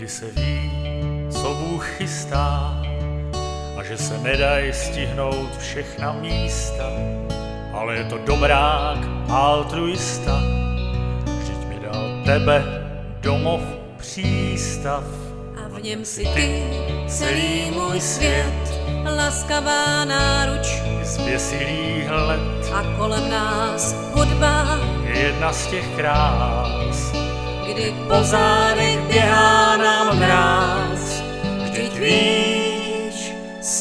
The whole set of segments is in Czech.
se ví, co Bůh chystá a že se nedají stihnout všechna místa, ale je to dobrák altruista, vždyť mi dal tebe domov přístav. A v něm si ty, celý můj svět, laskavá náruč Zběsilých let a kolem nás hudba, je jedna z těch krás, kdy po zádech běhá nám mráz. Vždyť víš,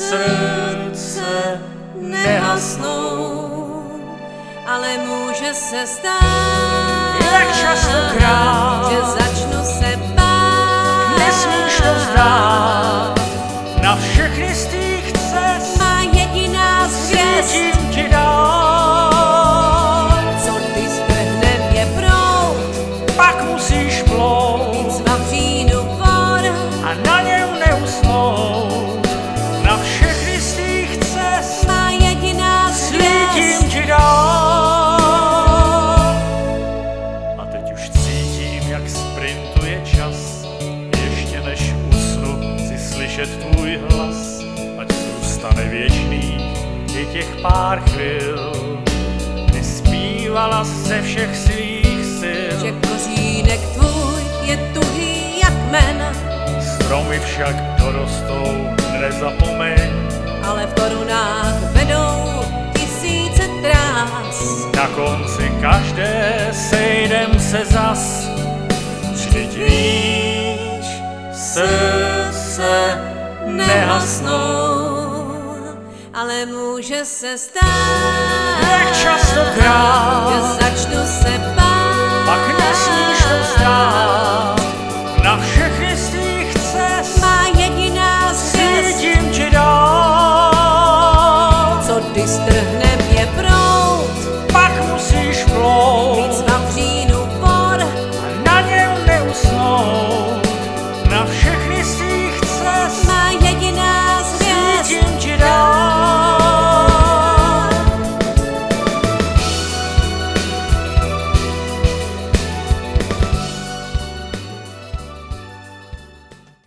srdce nehasnou, ale může se stát, jak častokrát, že začnu se bát. Nesmíš to vzdát, na všechny z těch cest Má jediná hvězd, svítím ti dál. co ty strhne mě proud, Pak musíš plout z vavřínu vor. a na něm neusnout, na všechny z těch cest Má jediná hvězd, svítím ti dál. A teď už cítím, jak sprintuje čas, ještě než usnu, chci slyšet tvůj hlas, ať zůstane věčný i těch pár chvil, kdy zpívala ze všech svých sil. že kořínek tvůj je tuhý jak men, Stromy však dorostou, nezapomeň, ale v korunách vedou tisíce trás. na konci každé sejdem se zas. Vždyť víš, srdce nehasnou, ale může se stát, jak častokrát že začnu se